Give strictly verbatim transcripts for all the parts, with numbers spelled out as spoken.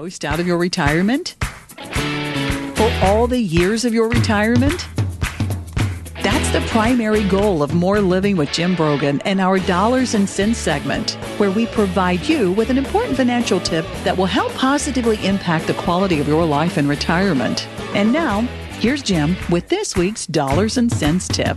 most out of your retirement? For all the years of your retirement? That's the primary goal of More Living with Jim Brogan and our Dollars and Cents segment, where we provide you with an important financial tip that will help positively impact the quality of your life in retirement. And now, here's Jim with this week's Dollars and Cents tip.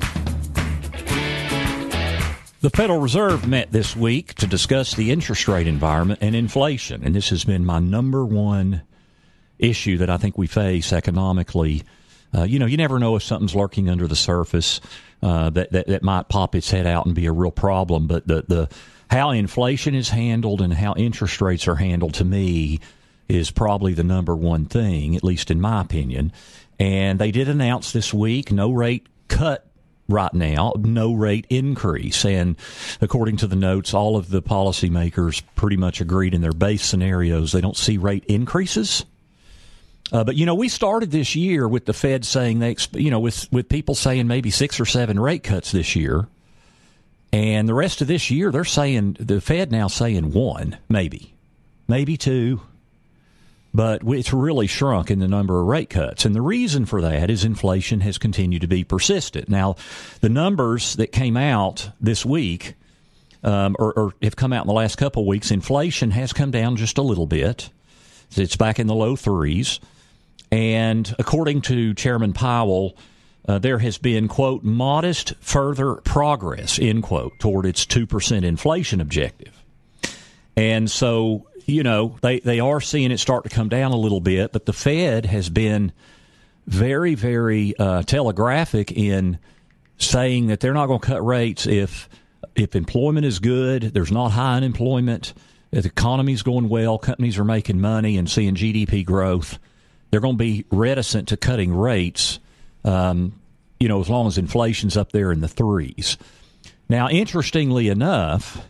The Federal Reserve met this week to discuss the interest rate environment and inflation, and this has been my number one issue that I think we face economically. Uh, you know, you never know if something's lurking under the surface uh, that, that that might pop its head out and be a real problem. But the the how inflation is handled and how interest rates are handled, to me, is probably the number one thing, at least in my opinion. And they did announce this week no rate cut right now, no rate increase. And according to the notes, all of the policymakers pretty much agreed in their base scenarios they don't see rate increases. Uh, but, you know, we started this year with the Fed saying they, you know, with, with people saying maybe six or seven rate cuts this year. And the rest of this year, they're saying, the Fed now saying one, maybe, maybe two. But it's really shrunk in the number of rate cuts. And the reason for that is inflation has continued to be persistent. Now, the numbers that came out this week, um, or, or have come out in the last couple of weeks, inflation has come down just a little bit. It's back in the low threes. And according to Chairman Powell, uh, there has been, quote, modest further progress, end quote, toward its two percent inflation objective. And so, you know, they, they are seeing it start to come down a little bit, but the Fed has been very, very uh, telegraphic in saying that they're not going to cut rates if if employment is good, there's not high unemployment, if the economy's going well, companies are making money and seeing G D P growth. They're going to be reticent to cutting rates, um, you know, as long as inflation's up there in the threes. Now, interestingly enough,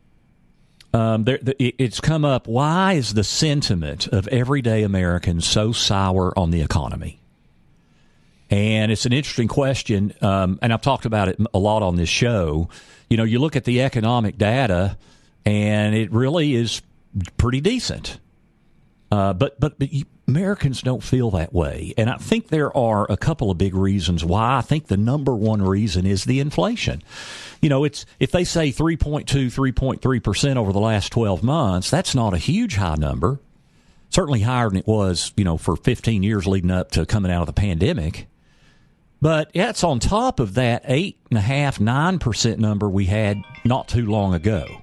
Um, there, it's come up, why is the sentiment of everyday Americans so sour on the economy? And it's an interesting question, um, and I've talked about it a lot on this show. You know, you look at the economic data, and it really is pretty decent. Uh, but, but but Americans don't feel that way. And I think there are a couple of big reasons why. I think the number one reason is the inflation. You know, it's if they say three point two, three point three percent over the last twelve months, that's not a huge high number. Certainly higher than it was, you know, for fifteen years leading up to coming out of the pandemic. But that's on top of that eight point five, nine percent number we had not too long ago.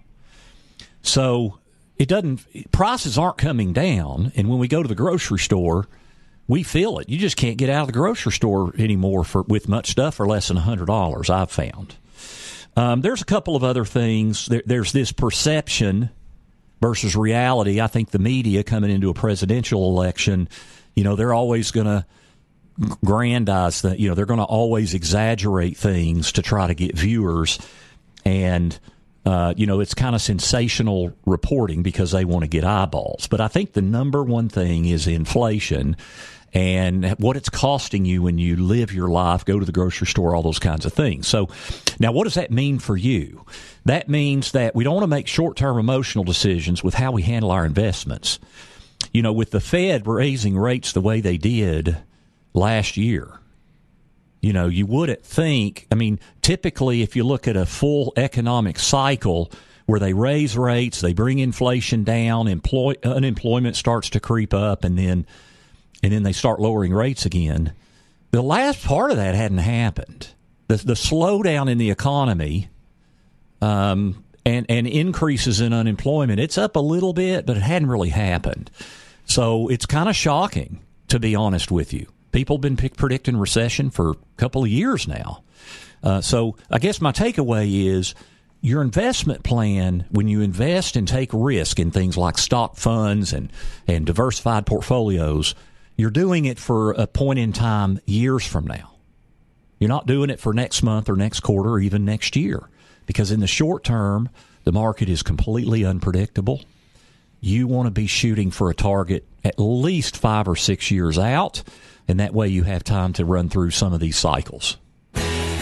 So it doesn't, prices aren't coming down. And when we go to the grocery store, we feel it. You just can't get out of the grocery store anymore for with much stuff for less than one hundred dollars, I've found. Um, there's a couple of other things. There, there's this perception versus reality. I think the media coming into a presidential election, you know, they're always going to grandize that, you know, they're going to always exaggerate things to try to get viewers. And, uh, you know, it's kind of sensational reporting because they want to get eyeballs. But I think the number one thing is inflation and what it's costing you when you live your life, go to the grocery store, all those kinds of things. So now what does that mean for you? That means that we don't want to make short-term emotional decisions with how we handle our investments. You know, with the Fed raising rates the way they did last year, you know, you wouldn't think, I mean, typically if you look at a full economic cycle where they raise rates, they bring inflation down, employ, unemployment starts to creep up, and then and then they start lowering rates again. The last part of that hadn't happened. The, the slowdown in the economy um, and, and increases in unemployment, it's up a little bit, but it hadn't really happened. So it's kind of shocking, to be honest with you. People have been p- predicting recession for a couple of years now. Uh, so I guess my takeaway is your investment plan, when you invest and take risk in things like stock funds and, and diversified portfolios, you're doing it for a point in time years from now. You're not doing it for next month or next quarter or even next year, because in the short term, the market is completely unpredictable. You want to be shooting for a target at least five or six years out, and that way you have time to run through some of these cycles.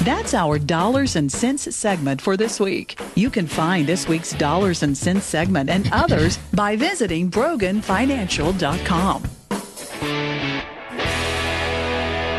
That's our Dollars and Cents segment for this week. You can find this week's Dollars and Cents segment and others by visiting Brogan Financial dot com.